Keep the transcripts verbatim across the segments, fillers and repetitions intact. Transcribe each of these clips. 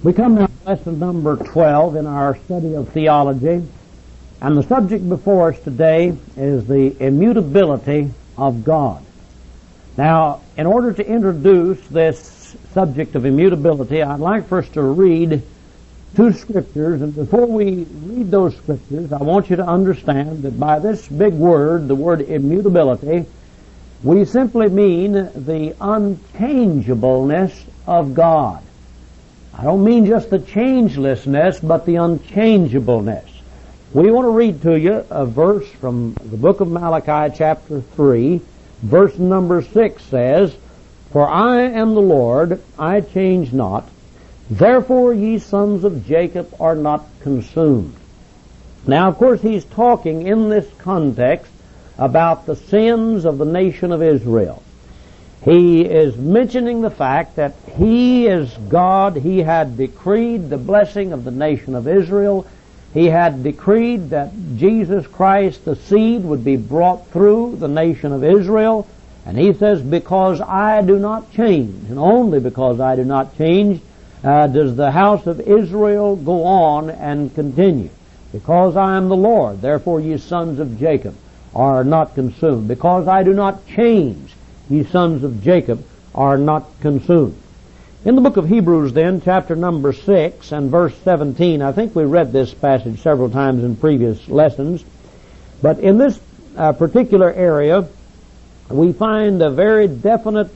We come now to lesson number twelve in our study of theology, and the subject before us today is the immutability of God. Now, in order to introduce this subject of immutability, I'd like for us to read two scriptures, and before we read those scriptures, I want you to understand that by this big word, the word immutability, we simply mean the unchangeableness of God. I don't mean just the changelessness, but the unchangeableness. We want to read to you a verse from the book of Malachi, chapter three. Verse number six says, "For I am the Lord, I change not. Therefore ye sons of Jacob are not consumed." Now, of course, he's talking in this context about the sins of the nation of Israel. He is mentioning the fact that He is God. He had decreed the blessing of the nation of Israel. He had decreed that Jesus Christ, the seed, would be brought through the nation of Israel. And He says, because I do not change, and only because I do not change, uh, does the house of Israel go on and continue. Because I am the Lord, therefore ye sons of Jacob are not consumed. Because I do not change, ye sons of Jacob are not consumed. In the book of Hebrews then, chapter number six and verse seventeen, I think we read this passage several times in previous lessons, but in this uh, particular area, we find a very definite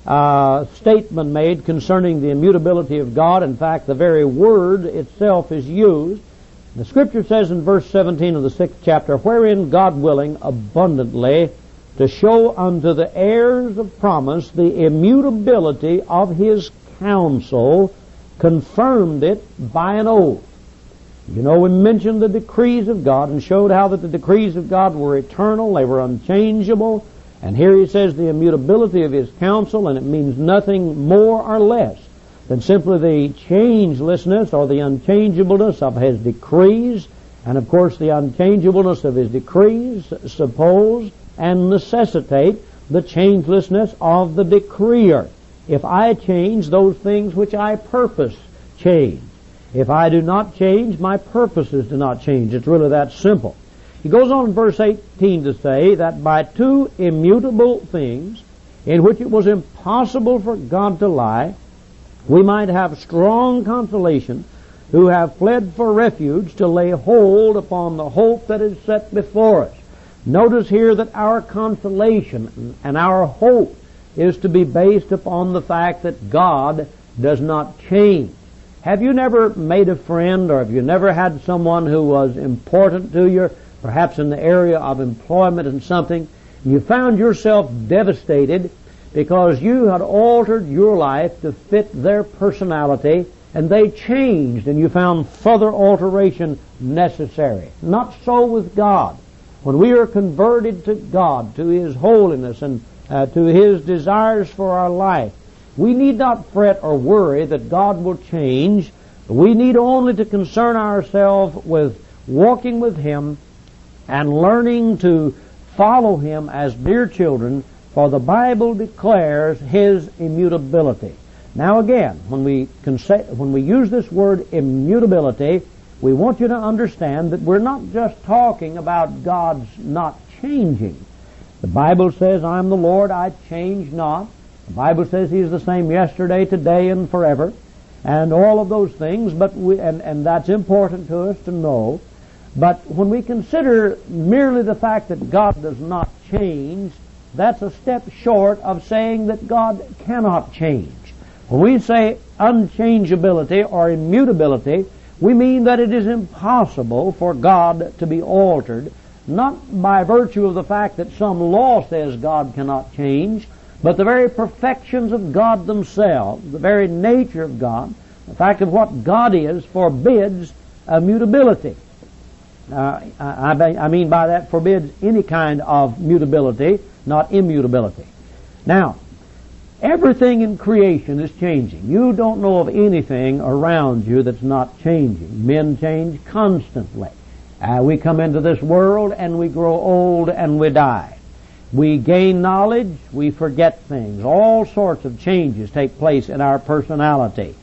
uh, statement made concerning the immutability of God. In fact, the very word itself is used. The scripture says in verse seventeen of the sixth chapter, "Wherein God willing abundantly to show unto the heirs of promise the immutability of His counsel, confirmed it by an oath." You know, we mentioned the decrees of God and showed how that the decrees of God were eternal, they were unchangeable, and here he says the immutability of His counsel, and it means nothing more or less than simply the changelessness or the unchangeableness of His decrees, and of course the unchangeableness of His decrees suppose and necessitate the changelessness of the decreer. If I change, those things which I purpose change. If I do not change, my purposes do not change. It's really that simple. He goes on in verse eighteen to say that by two immutable things, in which it was impossible for God to lie, we might have strong consolation, who have fled for refuge to lay hold upon the hope that is set before us. Notice here that our consolation and our hope is to be based upon the fact that God does not change. Have you never made a friend, or have you never had someone who was important to you, perhaps in the area of employment and something, and you found yourself devastated because you had altered your life to fit their personality, and they changed, and you found further alteration necessary? Not so with God. When we are converted to God, to His holiness, and uh, to His desires for our life, we need not fret or worry that God will change. We need only to concern ourselves with walking with Him and learning to follow Him as dear children, for the Bible declares His immutability. Now again, when we conse- when we use this word immutability, we want you to understand that we're not just talking about God's not changing. The Bible says, "I am the Lord, I change not." The Bible says He is the same yesterday, today, and forever, and all of those things, but we, and, and that's important to us to know. But when we consider merely the fact that God does not change, that's a step short of saying that God cannot change. When we say unchangeability or immutability, we mean that it is impossible for God to be altered, not by virtue of the fact that some law says God cannot change, but the very perfections of God themselves, the very nature of God, the fact of what God is, forbids immutability. Uh, I, I mean by that, forbids any kind of mutability, not immutability. Now, everything in creation is changing. You don't know of anything around you that's not changing. Men change constantly. Uh, we come into this world and we grow old and we die. We gain knowledge, we forget things. All sorts of changes take place in our personality.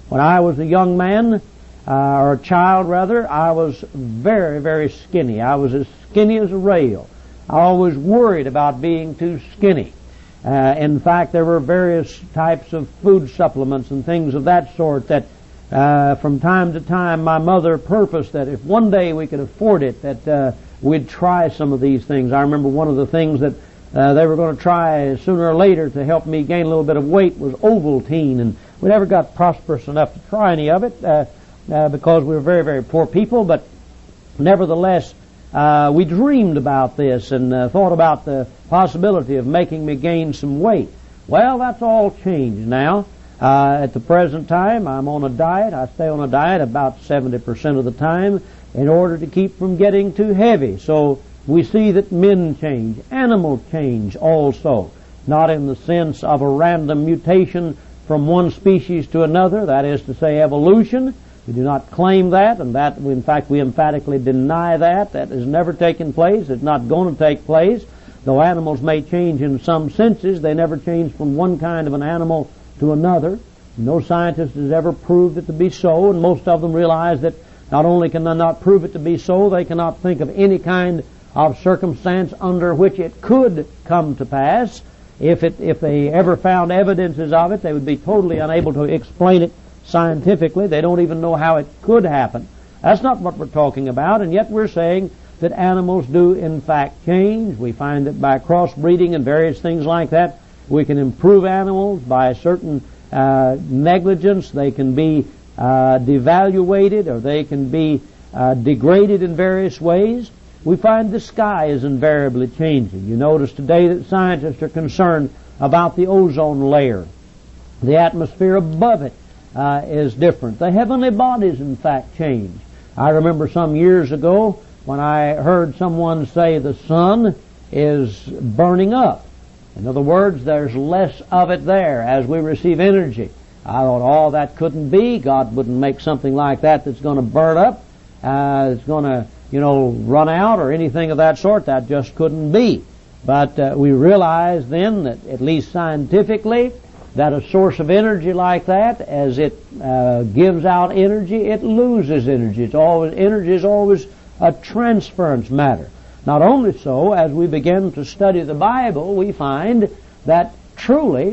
When I was a young man, uh, or a child rather, I was very, very skinny. I was as skinny as a rail. I always worried about being too skinny. Uh, in fact, there were various types of food supplements and things of that sort that uh, from time to time my mother purposed that if one day we could afford it, that uh, we'd try some of these things. I remember one of the things that uh, they were going to try sooner or later to help me gain a little bit of weight was Ovaltine, and we never got prosperous enough to try any of it uh, uh, because we were very, very poor people, but nevertheless, Uh, we dreamed about this and uh, thought about the possibility of making me gain some weight. Well, that's all changed now. Uh, at the present time, I'm on a diet. I stay on a diet about seventy percent of the time in order to keep from getting too heavy. So we see that men change, animals change also, not in the sense of a random mutation from one species to another, that is to say evolution. We do not claim that, and that, in fact, we emphatically deny that. That has never taken place. It's not going to take place. Though animals may change in some senses, they never change from one kind of an animal to another. No scientist has ever proved it to be so, and most of them realize that not only can they not prove it to be so, they cannot think of any kind of circumstance under which it could come to pass. If it, if they ever found evidences of it, they would be totally unable to explain it scientifically. They don't even know how it could happen. That's not what we're talking about, and yet we're saying that animals do in fact change. We find that by crossbreeding and various things like that, we can improve animals by certain uh, negligence. They can be uh, devaluated, or they can be uh, degraded in various ways. We find the sky is invariably changing. You notice today that scientists are concerned about the ozone layer. The atmosphere above it Uh, is different. The heavenly bodies, in fact, change. I remember some years ago when I heard someone say the sun is burning up. In other words, there's less of it there as we receive energy. I thought, oh, that couldn't be. God wouldn't make something like that that's going to burn up. Uh, it's going to, you know, run out or anything of that sort. That just couldn't be. But uh, we realized then that, at least scientifically, that a source of energy like that, as it uh, gives out energy, it loses energy. It's always, energy is always a transference matter. Not only so, as we begin to study the Bible, we find that truly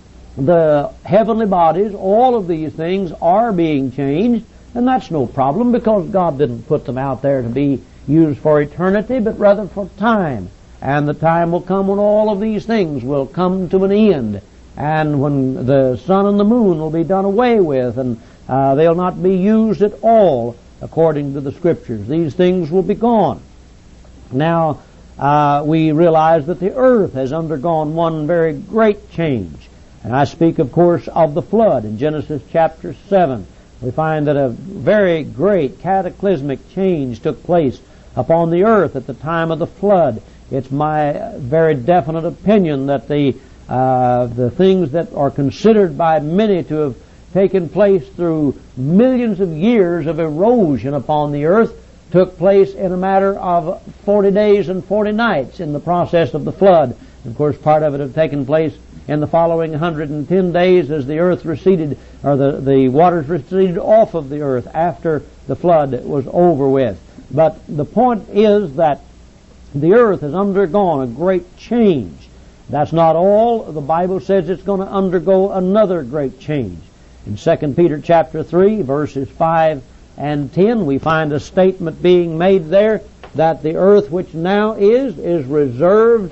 the heavenly bodies, all of these things are being changed, and that's no problem because God didn't put them out there to be used for eternity, but rather for time. And the time will come when all of these things will come to an end, and when the sun and the moon will be done away with, and uh, they'll not be used at all according to the Scriptures. These things will be gone. Now, uh, we realize that the earth has undergone one very great change. And I speak, of course, of the flood in Genesis chapter seven. We find that a very great cataclysmic change took place upon the earth at the time of the flood. It's my very definite opinion that the Uh, the things that are considered by many to have taken place through millions of years of erosion upon the earth took place in a matter of forty days and forty nights in the process of the flood. Of course, part of it had taken place in the following one hundred ten days as the earth receded, or the, the waters receded off of the earth after the flood was over with. But the point is that the earth has undergone a great change. That's not all. The Bible says it's going to undergo another great change. In Second Peter chapter three, verses five and ten, we find a statement being made there that the earth which now is, is reserved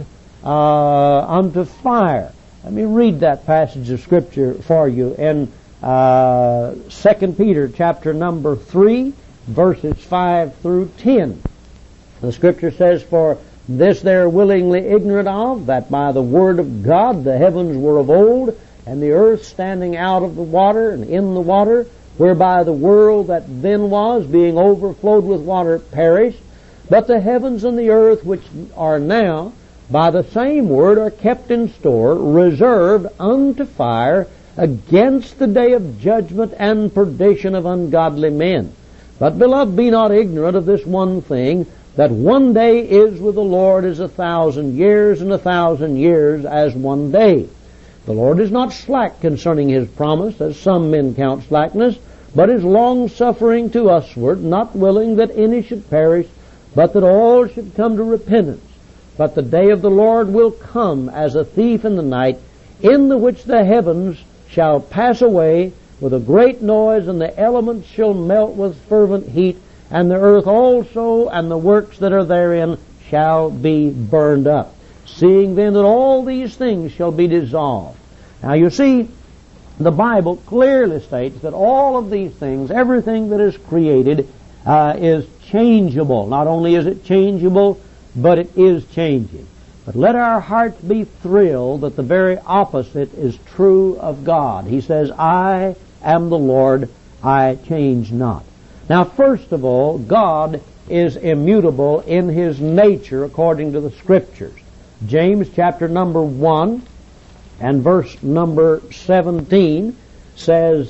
uh, unto fire. Let me read that passage of Scripture for you in uh, Second Peter chapter number three, verses five through ten. The Scripture says, "For this they're willingly ignorant of, that by the word of God the heavens were of old, and the earth standing out of the water and in the water, whereby the world that then was, being overflowed with water, perished. But the heavens and the earth which are now, by the same word, are kept in store, reserved unto fire, against the day of judgment and perdition of ungodly men. But, beloved, be not ignorant of this one thing, that one day is with the Lord as a thousand years, and a thousand years as one day. The Lord is not slack concerning His promise, as some men count slackness, but is long-suffering to usward, not willing that any should perish, but that all should come to repentance. But the day of the Lord will come as a thief in the night, in the which the heavens shall pass away with a great noise, and the elements shall melt with fervent heat, and the earth also and the works that are therein shall be burned up. Seeing then that all these things shall be dissolved. Now you see, the Bible clearly states that all of these things, everything that is created, uh, is changeable. Not only is it changeable, but it is changing. But let our hearts be thrilled that the very opposite is true of God. He says, I am the Lord, I change not. Now, first of all, God is immutable in His nature according to the Scriptures. James chapter number one and verse number seventeen says,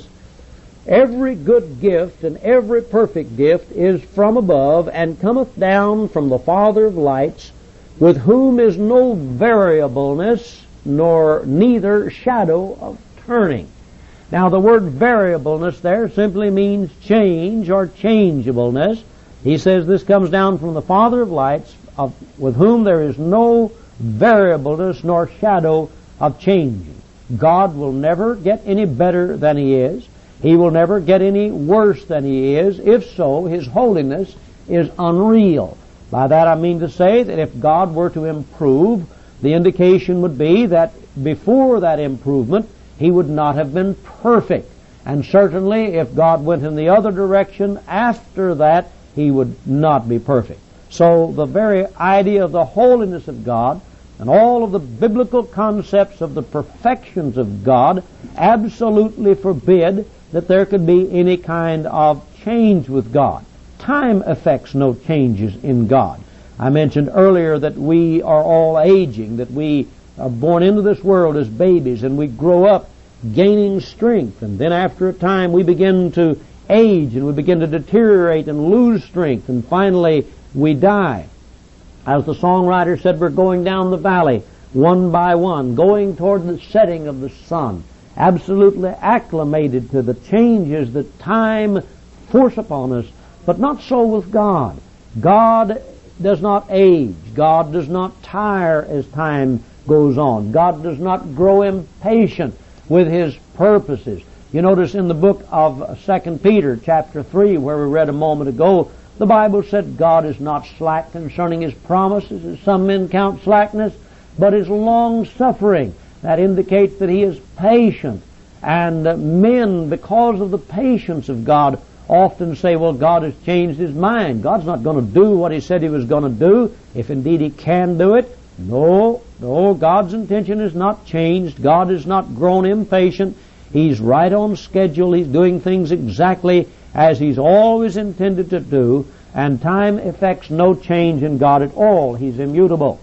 every good gift and every perfect gift is from above, and cometh down from the Father of lights, with whom is no variableness, nor neither shadow of turning. Now the word variableness there simply means change or changeableness. He says this comes down from the Father of lights, of, with whom there is no variableness nor shadow of changing. God will never get any better than He is. He will never get any worse than He is. If so, His holiness is unreal. By that I mean to say that if God were to improve, the indication would be that before that improvement, He would not have been perfect. And certainly if God went in the other direction after that, He would not be perfect. So the very idea of the holiness of God and all of the biblical concepts of the perfections of God absolutely forbid that there could be any kind of change with God. Time affects no changes in God. I mentioned earlier that we are all aging, that we are born into this world as babies and we grow up gaining strength, and then after a time we begin to age and we begin to deteriorate and lose strength, and finally we die. As the songwriter said, we're going down the valley one by one, going toward the setting of the sun, absolutely acclimated to the changes that time force upon us. But not so with God. God does not age. God does not tire as time goes on. God does not grow impatient with His purposes. You notice in the book of Second Peter chapter three, where we read a moment ago, the Bible said God is not slack concerning His promises, as some men count slackness, but is long-suffering. That indicates that He is patient. And men, because of the patience of God, often say, well, God has changed His mind. God's not going to do what He said He was going to do, if indeed He can do it. No, no, God's intention is not changed. God is not grown impatient. He's right on schedule. He's doing things exactly as He's always intended to do, and time effects no change in God at all. He's immutable.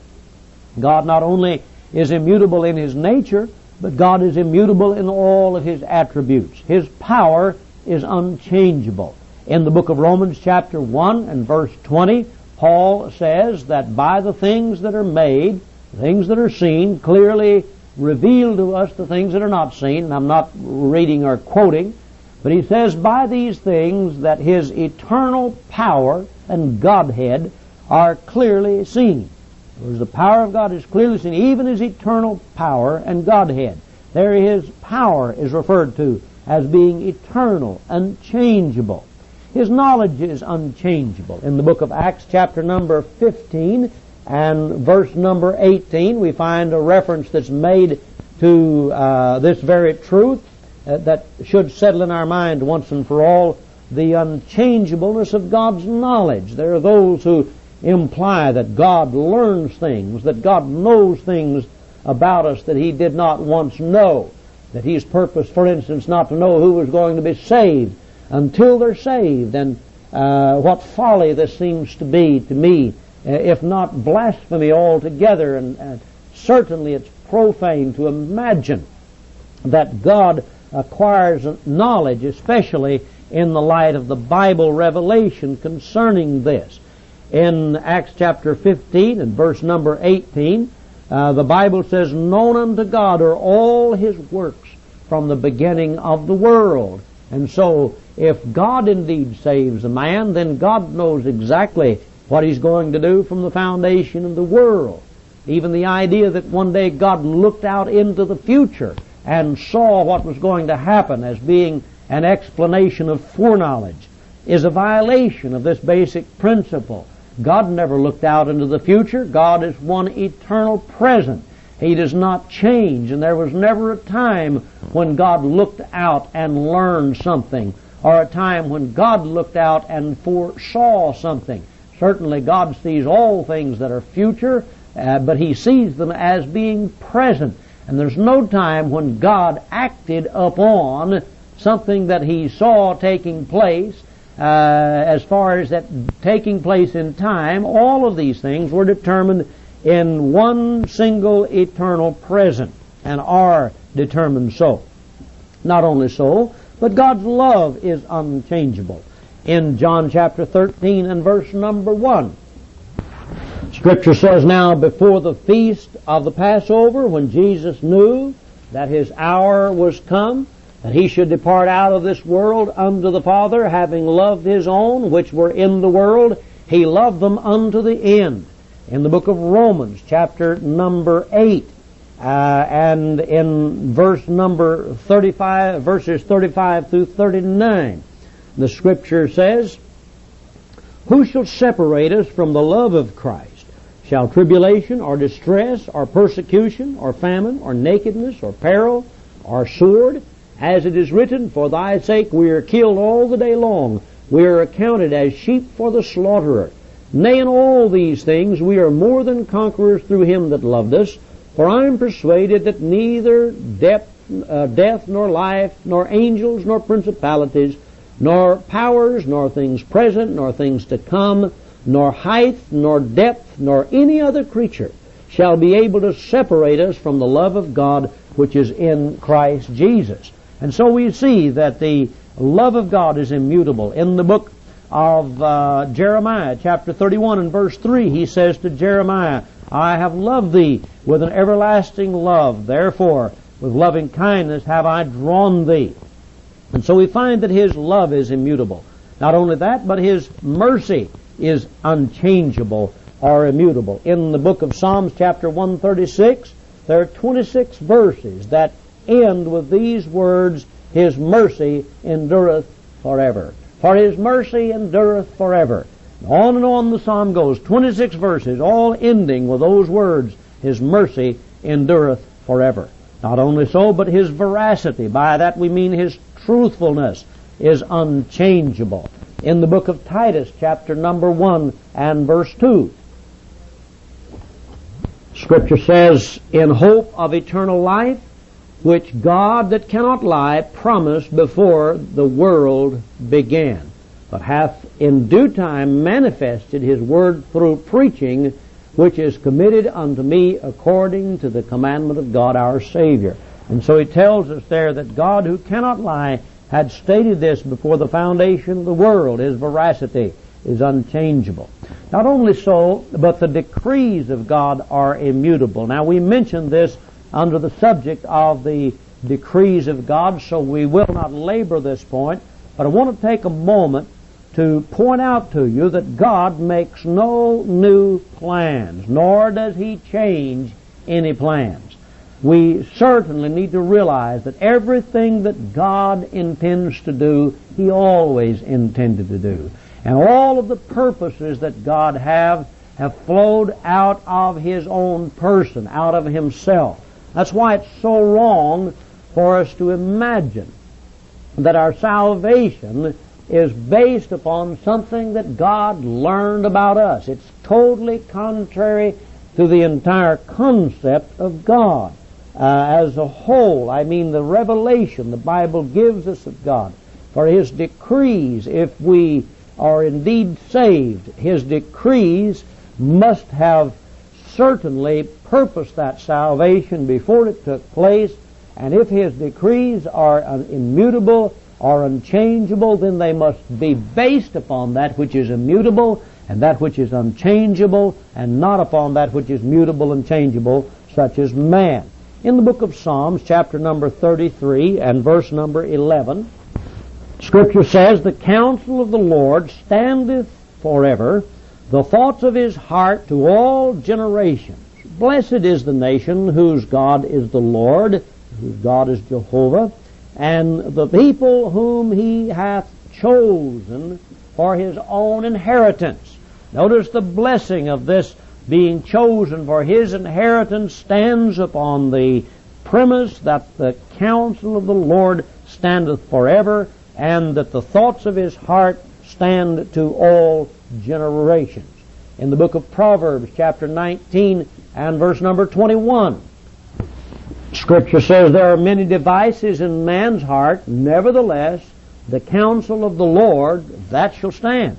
God not only is immutable in His nature, but God is immutable in all of His attributes. His power is unchangeable. In the book of Romans chapter one and verse twenty, Paul says that by the things that are made, things that are seen, clearly reveal to us the things that are not seen. And I'm not reading or quoting, but he says by these things that His eternal power and Godhead are clearly seen. Whereas the power of God is clearly seen, even His eternal power and Godhead. There His power is referred to as being eternal, unchangeable. His knowledge is unchangeable. In the book of Acts chapter number fifteen and verse number eighteen, we find a reference that's made to uh, this very truth uh, that should settle in our mind once and for all, the unchangeableness of God's knowledge. There are those who imply that God learns things, that God knows things about us that He did not once know. That He's purposed, for instance, not to know who was going to be saved until they're saved. And uh, what folly this seems to be to me, uh, if not blasphemy altogether. And uh, certainly it's profane to imagine that God acquires knowledge, especially in the light of the Bible revelation concerning this. In Acts chapter fifteen and verse number eighteen, Uh, the Bible says, known unto God are all His works from the beginning of the world. And so, if God indeed saves a man, then God knows exactly what He's going to do from the foundation of the world. Even the idea that one day God looked out into the future and saw what was going to happen as being an explanation of foreknowledge is a violation of this basic principle. God never looked out into the future. God is one eternal present. He does not change, and there was never a time when God looked out and learned something, or a time when God looked out and foresaw something. Certainly God sees all things that are future, uh, but He sees them as being present. And there's no time when God acted upon something that He saw taking place. Uh, as far as that taking place in time, all of these things were determined in one single eternal present, and are determined so. Not only so, but God's love is unchangeable. In John chapter thirteen and verse number one, Scripture says, now before the feast of the Passover, when Jesus knew that His hour was come, that He should depart out of this world unto the Father, having loved His own which were in the world, He loved them unto the end. In the book of Romans, chapter number eight, uh, and in verse number thirty-five, verses thirty-five through thirty-nine, the Scripture says, who shall separate us from the love of Christ? Shall tribulation, or distress, or persecution, or famine, or nakedness, or peril, or sword? As it is written, for thy sake we are killed all the day long. We are accounted as sheep for the slaughterer. Nay, in all these things we are more than conquerors through Him that loved us. For I am persuaded that neither death, uh, death, nor life, nor angels, nor principalities, nor powers, nor things present, nor things to come, nor height, nor depth, nor any other creature shall be able to separate us from the love of God which is in Christ Jesus. And so we see that the love of God is immutable. In the book of uh, Jeremiah, chapter thirty-one and verse three, He says to Jeremiah, I have loved thee with an everlasting love. Therefore, with loving kindness have I drawn thee. And so we find that His love is immutable. Not only that, but His mercy is unchangeable or immutable. In the book of Psalms, chapter one thirty-six, there are twenty-six verses that end with these words, His mercy endureth forever. For His mercy endureth forever. On and on the psalm goes, twenty-six verses, all ending with those words, His mercy endureth forever. Not only so, but His veracity, by that we mean His truthfulness, is unchangeable. In the book of Titus, chapter number one and verse two, Scripture says, in hope of eternal life, which God that cannot lie promised before the world began, but hath in due time manifested His word through preaching, which is committed unto me according to the commandment of God our Savior. And so He tells us there that God, who cannot lie, had stated this before the foundation of the world. His veracity is unchangeable. Not only so, but the decrees of God are immutable. Now, we mentioned this under the subject of the decrees of God, so we will not labor this point, but I want to take a moment to point out to you that God makes no new plans, nor does He change any plans. We certainly need to realize that everything that God intends to do, He always intended to do. And all of the purposes that God have have flowed out of His own person, out of Himself. That's why it's so wrong for us to imagine that our salvation is based upon something that God learned about us. It's totally contrary to the entire concept of God uh, as a whole. I mean, the revelation the Bible gives us of God. For His decrees, if we are indeed saved, His decrees must have certainly purposed that salvation before it took place, and if His decrees are immutable or unchangeable, then they must be based upon that which is immutable, and that which is unchangeable, and not upon that which is mutable and changeable, such as man. In the book of Psalms, chapter number thirty-three and verse number eleven, Scripture says, "The counsel of the Lord standeth forever, the thoughts of his heart to all generations. Blessed is the nation whose God is the Lord," whose God is Jehovah, "and the people whom he hath chosen for his own inheritance." Notice the blessing of this being chosen for his inheritance stands upon the premise that the counsel of the Lord standeth forever, and that the thoughts of his heart stand to all generations. In the book of Proverbs, chapter nineteen and verse number twenty-one, Scripture says, "There are many devices in man's heart, nevertheless the counsel of the Lord, that shall stand."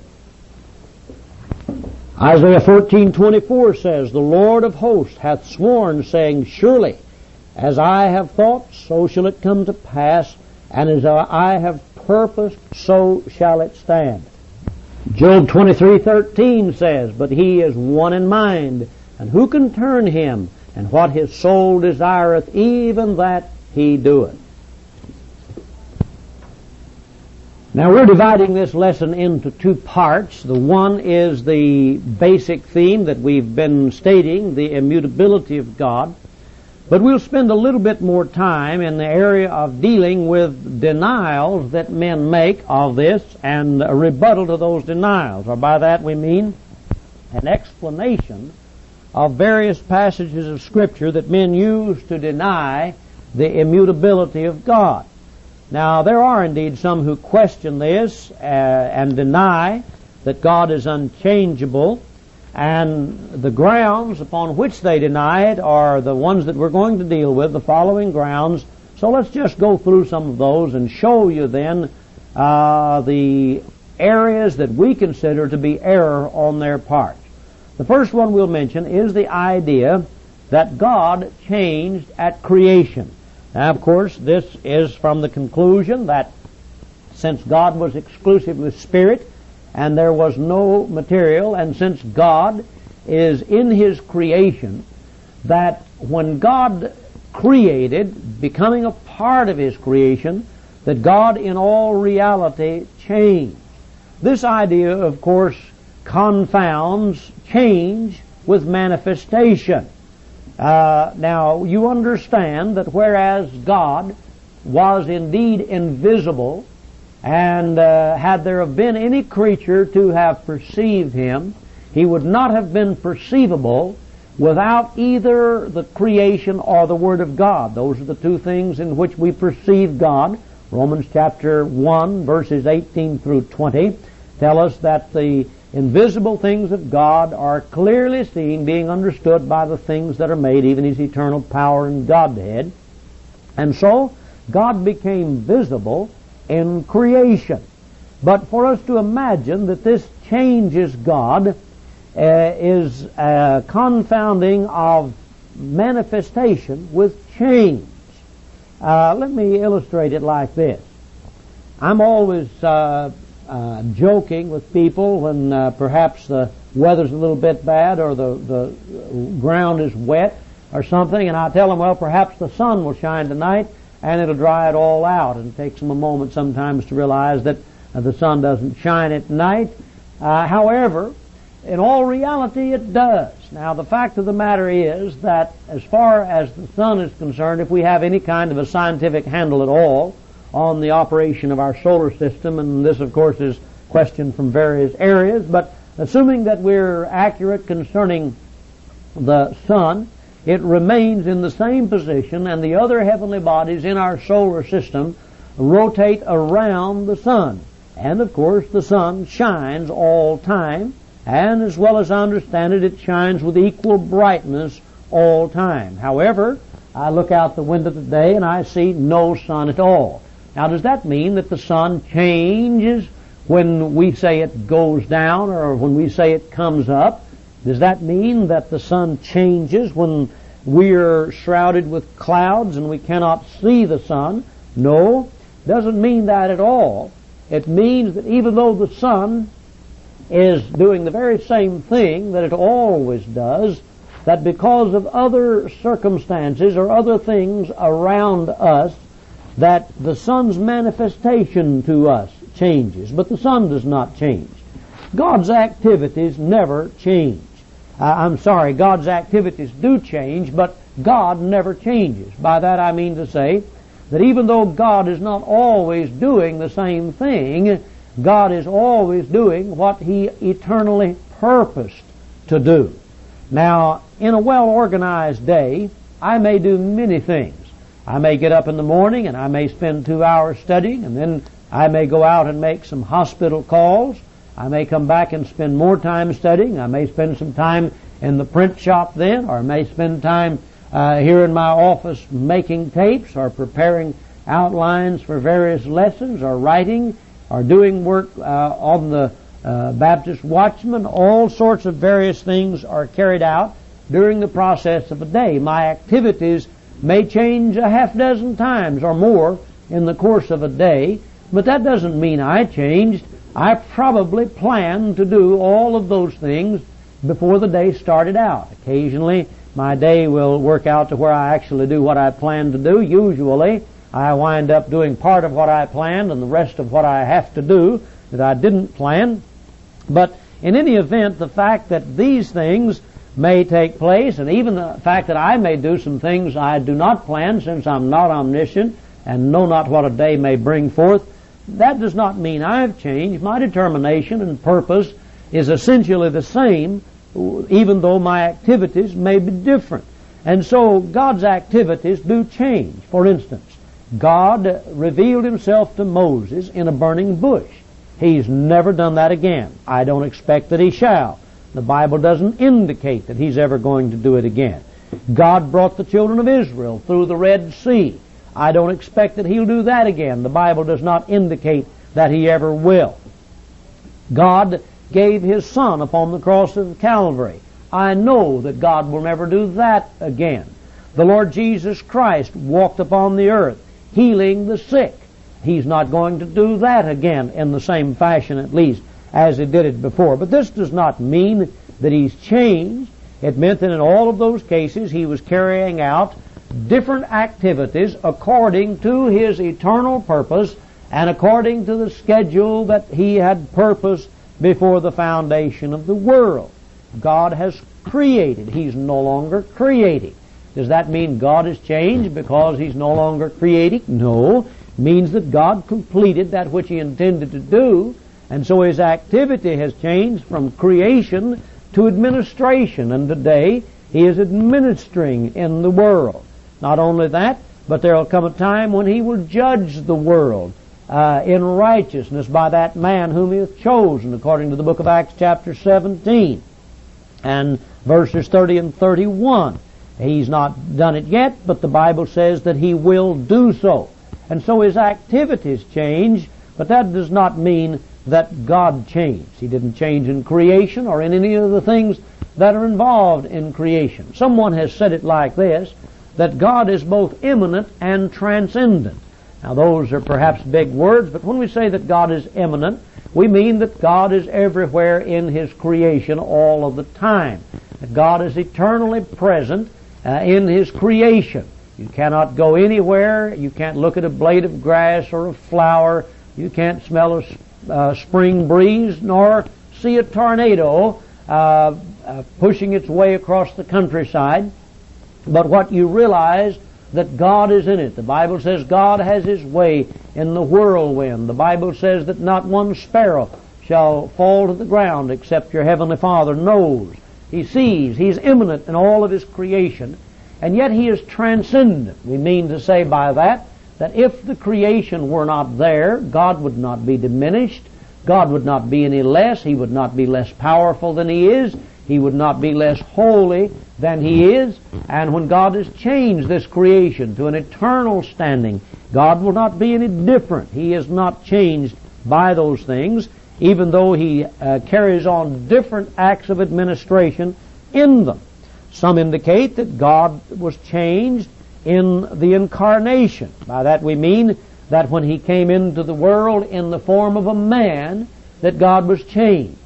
Isaiah fourteen twenty-four says, "The Lord of hosts hath sworn, saying, Surely, as I have thought, so shall it come to pass, and as I have purposed, so shall it stand." Job twenty-three thirteen says, "But he is one in mind, and who can turn him? And what his soul desireth, even that he doeth." Now we're dividing this lesson into two parts. The one is the basic theme that we've been stating, the immutability of God. But we'll spend a little bit more time in the area of dealing with denials that men make of this and a rebuttal to those denials. Or by that we mean an explanation of various passages of Scripture that men use to deny the immutability of God. Now, there are indeed some who question this uh, and deny that God is unchangeable, and the grounds upon which they deny it are the ones that we're going to deal with, the following grounds. So let's just go through some of those and show you then uh, the areas that we consider to be error on their part. The first one we'll mention is the idea that God changed at creation. Now, of course, this is from the conclusion that since God was exclusively spirit and there was no material, and since God is in his creation, that when God created, becoming a part of his creation, that God in all reality changed. This idea, of course, confounds change with manifestation. Uh, now, you understand that whereas God was indeed invisible, and uh, had there have been any creature to have perceived him, he would not have been perceivable without either the creation or the Word of God. Those are the two things in which we perceive God. Romans chapter one, verses eighteen through twenty, tell us that the invisible things of God are clearly seen, being understood by the things that are made, even his eternal power and Godhead. And so, God became visible in creation. But for us to imagine that this changes God uh, is a confounding of manifestation with change. Uh, let me illustrate it like this. I'm always uh, uh, joking with people when uh, perhaps the weather's a little bit bad or the, the ground is wet or something, and I tell them, well, perhaps the sun will shine tonight and it'll dry it all out. And it takes them a moment sometimes to realize that uh, the sun doesn't shine at night. Uh, however, in all reality, it does. Now, the fact of the matter is that as far as the sun is concerned, if we have any kind of a scientific handle at all on the operation of our solar system, and this, of course, is questioned from various areas, but assuming that we're accurate concerning the sun, it remains in the same position, and the other heavenly bodies in our solar system rotate around the sun. And, of course, the sun shines all time, and as well as I understand it, it shines with equal brightness all time. However, I look out the window today and I see no sun at all. Now, does that mean that the sun changes when we say it goes down or when we say it comes up? Does that mean that the sun changes when we're shrouded with clouds and we cannot see the sun? No, it doesn't mean that at all. It means that even though the sun is doing the very same thing that it always does, that because of other circumstances or other things around us, that the sun's manifestation to us changes, but the sun does not change. God's activities never change. Uh, I'm sorry, God's activities do change, but God never changes. By that I mean to say that even though God is not always doing the same thing, God is always doing what He eternally purposed to do. Now, in a well-organized day, I may do many things. I may get up in the morning and I may spend two hours studying, and then I may go out and make some hospital calls. I may come back and spend more time studying. I may spend some time in the print shop then, or I may spend time uh, here in my office making tapes or preparing outlines for various lessons or writing or doing work uh, on the uh, Baptist Watchman. All sorts of various things are carried out during the process of a day. My activities may change a half dozen times or more in the course of a day, but that doesn't mean I changed. I probably planned to do all of those things before the day started out. Occasionally, my day will work out to where I actually do what I planned to do. Usually, I wind up doing part of what I planned and the rest of what I have to do that I didn't plan. But in any event, the fact that these things may take place, and even the fact that I may do some things I do not plan, since I'm not omniscient and know not what a day may bring forth, that does not mean I've changed. My determination and purpose is essentially the same, even though my activities may be different. And so God's activities do change. For instance, God revealed Himself to Moses in a burning bush. He's never done that again. I don't expect that He shall. The Bible doesn't indicate that He's ever going to do it again. God brought the children of Israel through the Red Sea. I don't expect that He'll do that again. The Bible does not indicate that He ever will. God gave His Son upon the cross of Calvary. I know that God will never do that again. The Lord Jesus Christ walked upon the earth, healing the sick. He's not going to do that again in the same fashion, at least, as He did it before. But this does not mean that He's changed. It meant that in all of those cases He was carrying out different activities according to His eternal purpose and according to the schedule that He had purposed before the foundation of the world. God has created. He's no longer creating. Does that mean God has changed because He's no longer creating? No. It means that God completed that which He intended to do, and so His activity has changed from creation to administration, and today He is administering in the world. Not only that, but there will come a time when He will judge the world uh, in righteousness by that man whom He hath chosen, according to the book of Acts chapter seventeen and verses thirty and thirty-one. He's not done it yet, but the Bible says that He will do so. And so His activities change, but that does not mean that God changed. He didn't change in creation or in any of the things that are involved in creation. Someone has said it like this, that God is both immanent and transcendent. Now those are perhaps big words, but when we say that God is immanent, we mean that God is everywhere in His creation all of the time. That God is eternally present uh, in His creation. You cannot go anywhere. You can't look at a blade of grass or a flower. You can't smell a uh, spring breeze nor see a tornado uh, uh, pushing its way across the countryside. But what you realize, that God is in it. The Bible says God has His way in the whirlwind. The Bible says that not one sparrow shall fall to the ground except your Heavenly Father knows. He sees. He's immanent in all of His creation. And yet He is transcendent. We mean to say by that, that if the creation were not there, God would not be diminished. God would not be any less. He would not be less powerful than He is. He would not be less holy than He is. And when God has changed this creation to an eternal standing, God will not be any different. He is not changed by those things, even though He uh, carries on different acts of administration in them. Some indicate that God was changed in the incarnation. By that we mean that when He came into the world in the form of a man, that God was changed.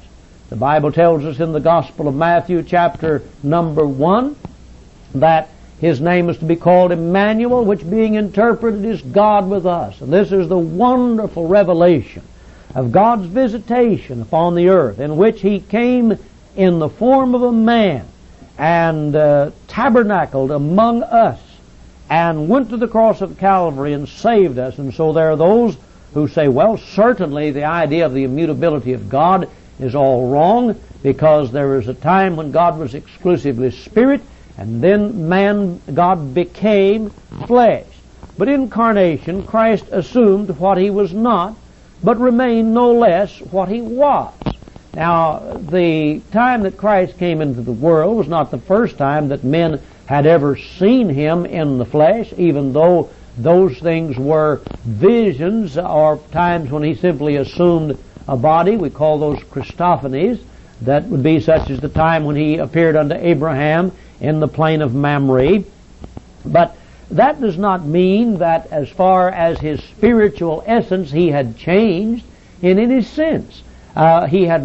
The Bible tells us in the Gospel of Matthew, chapter number one, that His name is to be called Emmanuel, which being interpreted is God with us. And this is the wonderful revelation of God's visitation upon the earth, in which He came in the form of a man and uh, tabernacled among us and went to the cross of Calvary and saved us. And so there are those who say, well, certainly the idea of the immutability of God is all wrong, because there was a time when God was exclusively spirit, and then man, God became flesh. But incarnation, Christ assumed what He was not, but remained no less what He was. Now, the time that Christ came into the world was not the first time that men had ever seen Him in the flesh, even though those things were visions or times when He simply assumed a body. We call those Christophanies. That would be such as the time when He appeared unto Abraham in the plain of Mamre. But that does not mean that as far as His spiritual essence He had changed in any sense. Uh, he had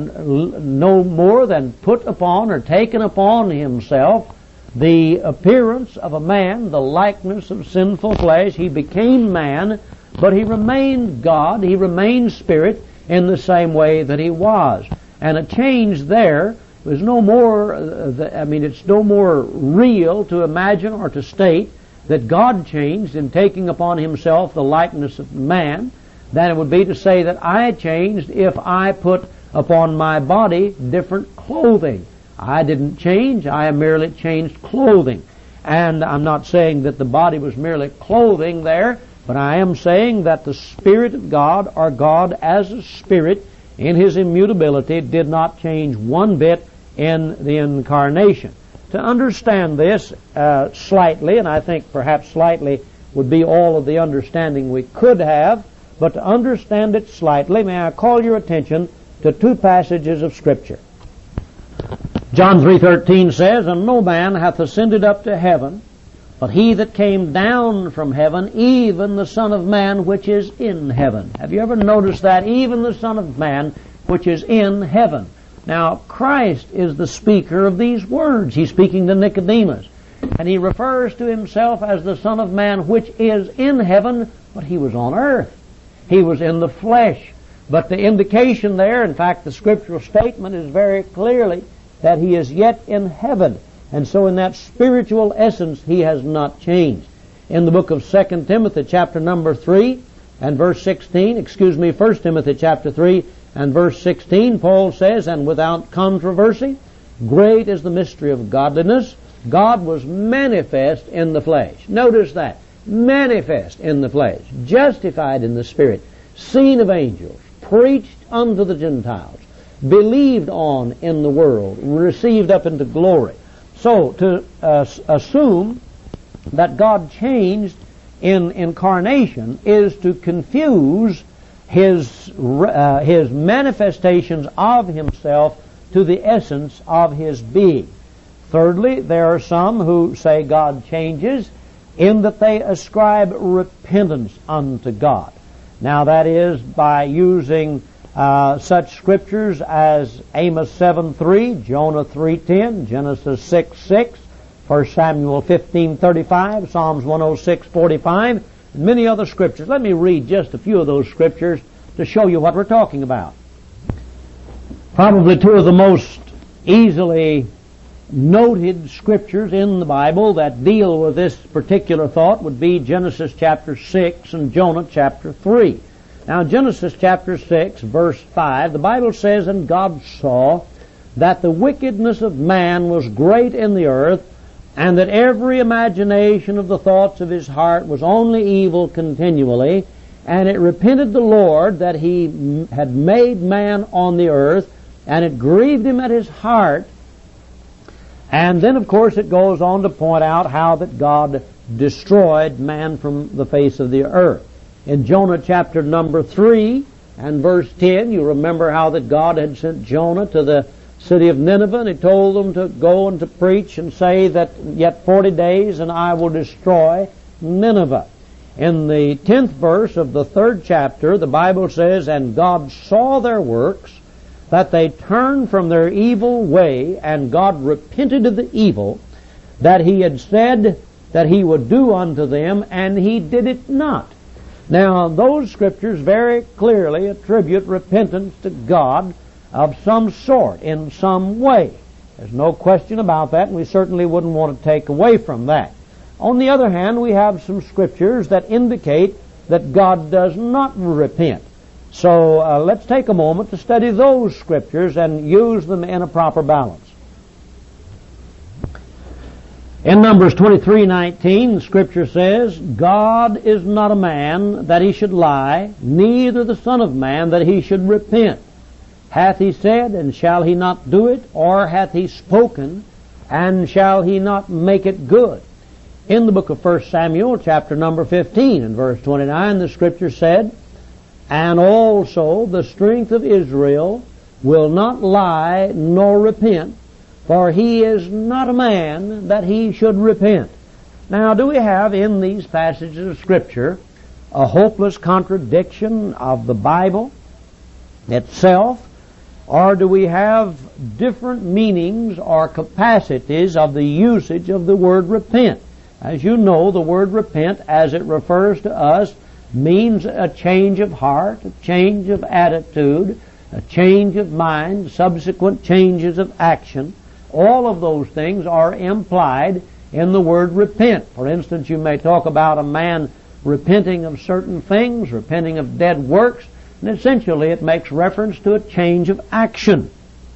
no more than put upon or taken upon Himself the appearance of a man, the likeness of sinful flesh. He became man, but He remained God, He remained spirit in the same way that He was. And a change there was no more, uh, the, I mean, it's no more real to imagine or to state that God changed in taking upon Himself the likeness of man than it would be to say that I changed if I put upon my body different clothing. I didn't change, I merely changed clothing. And I'm not saying that the body was merely clothing there, but I am saying that the Spirit of God, or God as a Spirit in His immutability, did not change one bit in the incarnation. To understand this uh, slightly, and I think perhaps slightly would be all of the understanding we could have, but to understand it slightly, may I call your attention to two passages of Scripture. John three thirteen says, "And no man hath ascended up to heaven, but He that came down from heaven, even the Son of Man which is in heaven." Have you ever noticed that? Even the Son of Man which is in heaven. Now, Christ is the speaker of these words. He's speaking to Nicodemus. And He refers to Himself as the Son of Man which is in heaven, but He was on earth. He was in the flesh. But the indication there, in fact, the scriptural statement is very clearly that He is yet in heaven. And so in that spiritual essence, He has not changed. In the book of Second Timothy, chapter number three and verse sixteen, excuse me, First Timothy, chapter three and verse sixteen, Paul says, "And without controversy, great is the mystery of godliness. God was manifest in the flesh." Notice that. Manifest in the flesh. Justified in the Spirit. Seen of angels. Preached unto the Gentiles. Believed on in the world. Received up into glory. So, to uh, assume that God changed in incarnation is to confuse His, uh, His manifestations of Himself to the essence of His being. Thirdly, there are some who say God changes in that they ascribe repentance unto God. Now that is by using uh, such scriptures as Amos seven three, Jonah three ten, Genesis six six, First Samuel fifteen thirty-five, Psalms one oh six forty-five, and many other scriptures. Let me read just a few of those scriptures to show you what we're talking about. Probably two of the most easily noted scriptures in the Bible that deal with this particular thought would be Genesis chapter six and Jonah chapter three. Now, Genesis chapter six, verse five, the Bible says, "And God saw that the wickedness of man was great in the earth, and that every imagination of the thoughts of his heart was only evil continually. And it repented the Lord that He had made man on the earth, and it grieved Him at His heart." And then, of course, it goes on to point out how that God destroyed man from the face of the earth. In Jonah chapter number three and verse ten, you remember how that God had sent Jonah to the city of Nineveh, and He told them to go and to preach and say that yet forty days and I will destroy Nineveh. In the tenth verse of the third chapter, the Bible says, "And God saw their works, that they turned from their evil way, and God repented of the evil that he had said that he would do unto them, and he did it not. Now, those scriptures very clearly attribute repentance to God of some sort, in some way. There's no question about that, and we certainly wouldn't want to take away from that. On the other hand, we have some scriptures that indicate that God does not repent. So uh, let's take a moment to study those scriptures and use them in a proper balance. In Numbers twenty-three nineteen, the Scripture says, God is not a man that he should lie, neither the Son of Man that he should repent. Hath he said, and shall he not do it? Or hath he spoken, and shall he not make it good? In the book of First Samuel, chapter number fifteen, and verse twenty-nine, the Scripture said, And also the strength of Israel will not lie nor repent, for he is not a man that he should repent. Now, do we have in these passages of Scripture a hopeless contradiction of the Bible itself, or do we have different meanings or capacities of the usage of the word repent? As you know, the word repent, as it refers to us, means a change of heart, a change of attitude, a change of mind, subsequent changes of action. All of those things are implied in the word repent. For instance, you may talk about a man repenting of certain things, repenting of dead works, and essentially it makes reference to a change of action,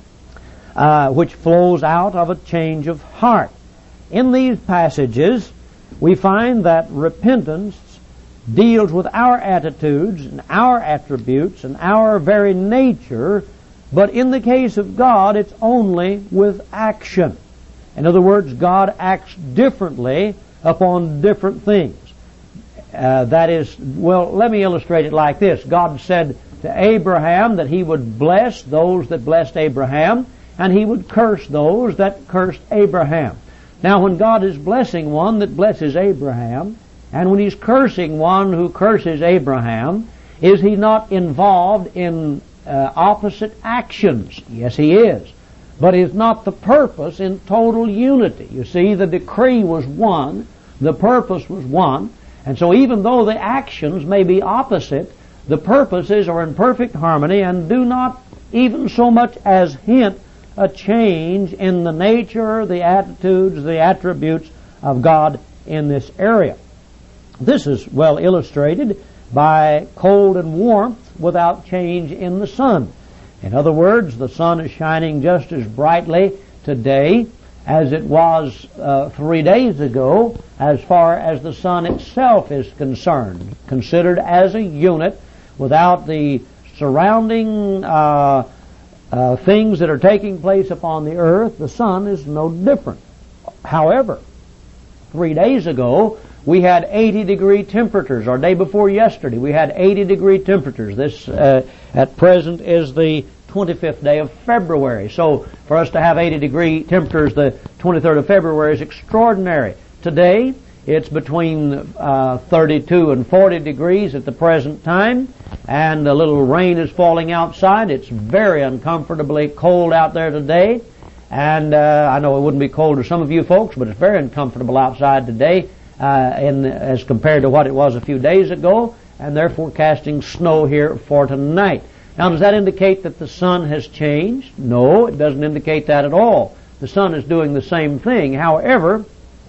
uh, which flows out of a change of heart. In these passages, we find that repentance deals with our attitudes and our attributes and our very nature, but in the case of God, it's only with action. In other words, God acts differently upon different things. Uh, that is, well, let me illustrate it like this. God said to Abraham that he would bless those that blessed Abraham, and he would curse those that cursed Abraham. Now, when God is blessing one that blesses Abraham, and when he's cursing one who curses Abraham, is he not involved in uh, opposite actions? Yes, he is. But is not the purpose in total unity? You see, the decree was one, the purpose was one, and so even though the actions may be opposite, the purposes are in perfect harmony and do not even so much as hint a change in the nature, the attitudes, the attributes of God in this area. This is well illustrated by cold and warmth without change in the sun. In other words, the sun is shining just as brightly today as it was uh, three days ago as far as the sun itself is concerned, considered as a unit without the surrounding uh, uh, things that are taking place upon the earth. The sun is no different. However, three days ago, we had eighty degree temperatures, or day before yesterday, we had eighty degree temperatures. This, uh, at present, is the twenty-fifth day of February. So, for us to have eighty degree temperatures the twenty-third of February is extraordinary. Today, it's between uh, thirty-two and forty degrees at the present time, and a little rain is falling outside. It's very uncomfortably cold out there today, and uh, I know it wouldn't be cold to some of you folks, but it's very uncomfortable outside today. Uh, in, as compared to what it was a few days ago, and they're forecasting snow here for tonight. Now, does that indicate that the sun has changed? No, it doesn't indicate that at all. The sun is doing the same thing. However,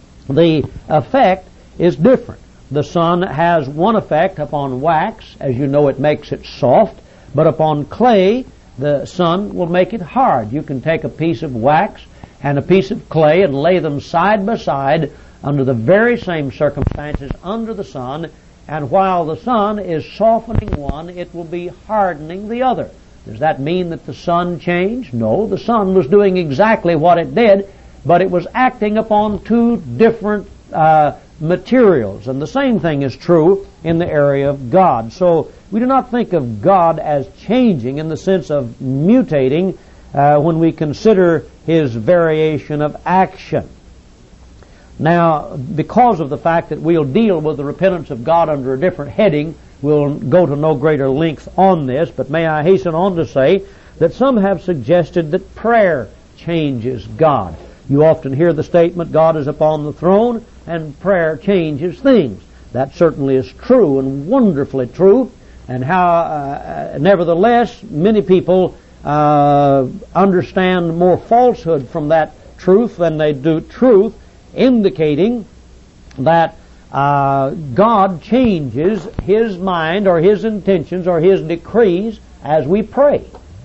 the effect is different. The sun has one effect upon wax. As you know, it makes it soft, but upon clay, the sun will make it hard. You can take a piece of wax and a piece of clay and lay them side by side under the very same circumstances under the sun, and while the sun is softening one, it will be hardening the other. Does that mean that the sun changed? No, the sun was doing exactly what it did, but it was acting upon two different uh, materials, and the same thing is true in the area of God. So we do not think of God as changing in the sense of mutating uh, when we consider His variation of action. Now, because of the fact that we'll deal with the repentance of God under a different heading, we'll go to no greater length on this, but may I hasten on to say that some have suggested that prayer changes God. You often hear the statement, God is upon the throne, and prayer changes things. That certainly is true and wonderfully true. And how, uh, nevertheless, many people uh, understand more falsehood from that truth than they do truth, indicating that uh, God changes His mind or His intentions or His decrees as we pray.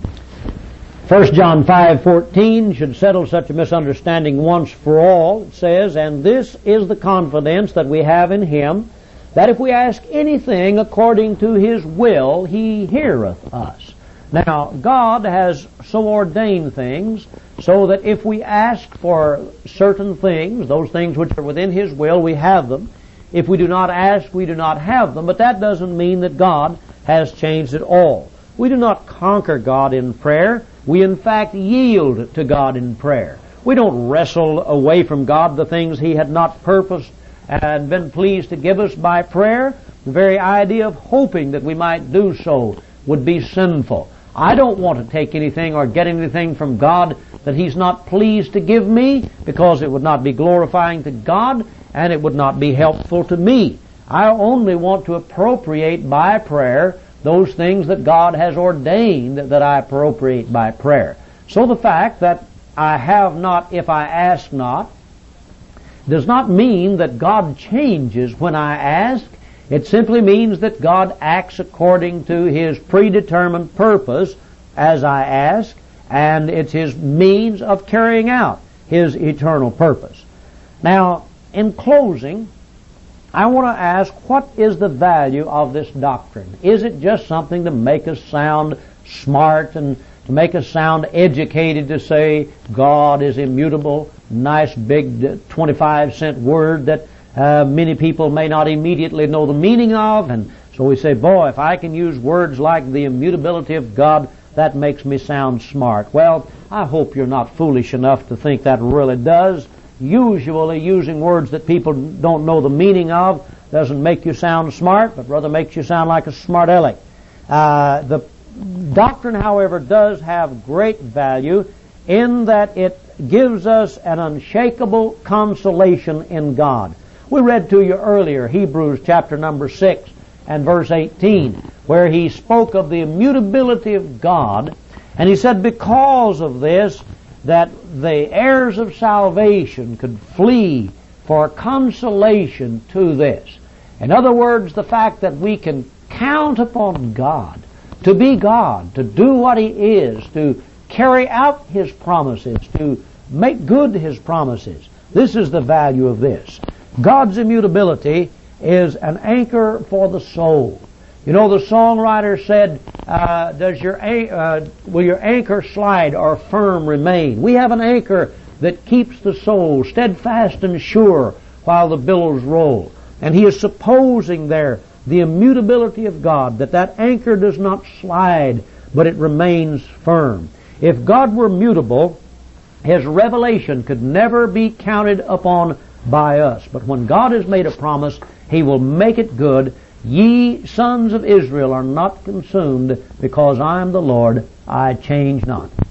First John five fourteen should settle such a misunderstanding once for all. It says, "And this is the confidence that we have in Him, that if we ask anything according to His will, He heareth us." Now, God has so ordained things so that if we ask for certain things, those things which are within His will, we have them. If we do not ask, we do not have them. But that doesn't mean that God has changed at all. We do not conquer God in prayer. We, in fact, yield to God in prayer. We don't wrestle away from God the things He had not purposed and been pleased to give us by prayer. The very idea of hoping that we might do so would be sinful. I don't want to take anything or get anything from God that He's not pleased to give me, because it would not be glorifying to God and it would not be helpful to me. I only want to appropriate by prayer those things that God has ordained that I appropriate by prayer. So the fact that I have not if I ask not does not mean that God changes when I ask. It simply means that God acts according to His predetermined purpose as I ask, and it's His means of carrying out His eternal purpose. Now, in closing, I want to ask, what is the value of this doctrine? Is it just something to make us sound smart and to make us sound educated, to say God is immutable? Nice big twenty-five cent word that uh, many people may not immediately know the meaning of. And so we say, boy, if I can use words like the immutability of God, that makes me sound smart. Well, I hope you're not foolish enough to think that really does. Usually using words that people don't know the meaning of doesn't make you sound smart, but rather makes you sound like a smart aleck. Uh, the doctrine, however, does have great value in that it gives us an unshakable consolation in God. We read to you earlier Hebrews chapter number six and verse eighteen, where he spoke of the immutability of God, and he said because of this that the heirs of salvation could flee for consolation to this. In other words, the fact that we can count upon God to be God, to do what He is, to carry out His promises, to make good His promises. This is the value of this. God's immutability is an anchor for the soul. You know, the songwriter said, uh, "Does your uh, will your anchor slide or firm remain?" We have an anchor that keeps the soul steadfast and sure while the billows roll. And he is supposing there the immutability of God, that that anchor does not slide, but it remains firm. If God were mutable, His revelation could never be counted upon by us. But when God has made a promise, He will make it good. Ye sons of Israel are not consumed, because I am the Lord, I change not.